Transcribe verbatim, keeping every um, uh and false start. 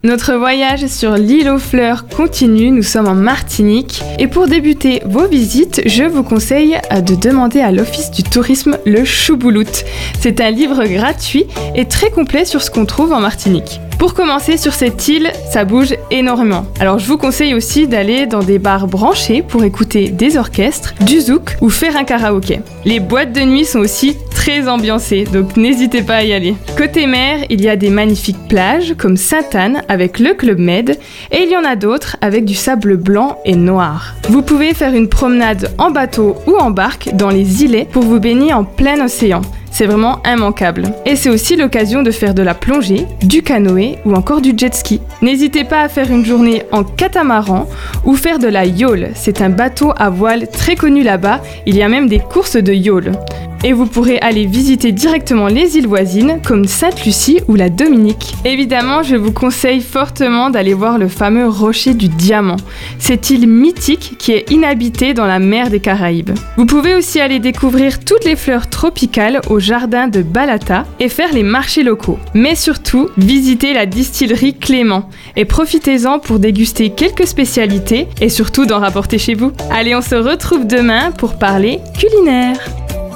Notre voyage sur l'île aux fleurs continue, nous sommes en Martinique et pour débuter vos visites, je vous conseille de demander à l'Office du tourisme le Choubouloute. C'est un livre gratuit et très complet sur ce qu'on trouve en Martinique. Pour commencer sur cette île, ça bouge énormément. Alors je vous conseille aussi d'aller dans des bars branchés pour écouter des orchestres, du zouk ou faire un karaoké. Les boîtes de nuit sont aussi très ambiancées, donc n'hésitez pas à y aller. Côté mer, il y a des magnifiques plages comme Sainte-Anne avec le Club Med et il y en a d'autres avec du sable blanc et noir. Vous pouvez faire une promenade en bateau ou en barque dans les îlets pour vous baigner en plein océan. C'est vraiment immanquable. Et c'est aussi l'occasion de faire de la plongée, du canoë ou encore du jet ski. N'hésitez pas à faire une journée en catamaran ou faire de la yole. C'est un bateau à voile très connu là-bas. Il y a même des courses de yole. Et vous pourrez aller visiter directement les îles voisines comme Sainte-Lucie ou la Dominique. Évidemment, je vous conseille fortement d'aller voir le fameux rocher du Diamant, cette île mythique qui est inhabitée dans la mer des Caraïbes. Vous pouvez aussi aller découvrir toutes les fleurs tropicales au jardin de Balata et faire les marchés locaux. Mais surtout, visitez la distillerie Clément et profitez-en pour déguster quelques spécialités et surtout d'en rapporter chez vous. Allez, on se retrouve demain pour parler culinaire.